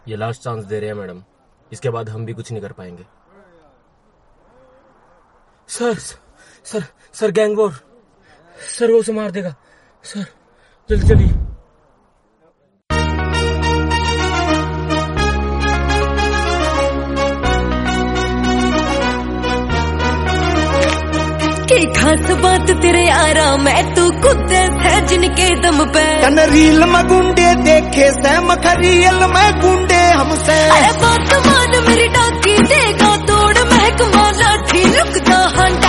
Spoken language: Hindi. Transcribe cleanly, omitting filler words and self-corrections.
ये लास्ट चांस दे रहे हैं मैडम, इसके बाद हम भी कुछ नहीं कर पाएंगे। सर गैंग वॉर, सर वो उसे मार देगा सर, जल्दी चलिए। की खास बात तेरे यारा, मैं तू कुत्ते है जिनके दम पे कन रील में गुंडे देखे सैम खरील में गुंडे हमसे। अरे बात मान मेरी डाकी देगा तोड़ महकमा लाठी, रुक जा हंडा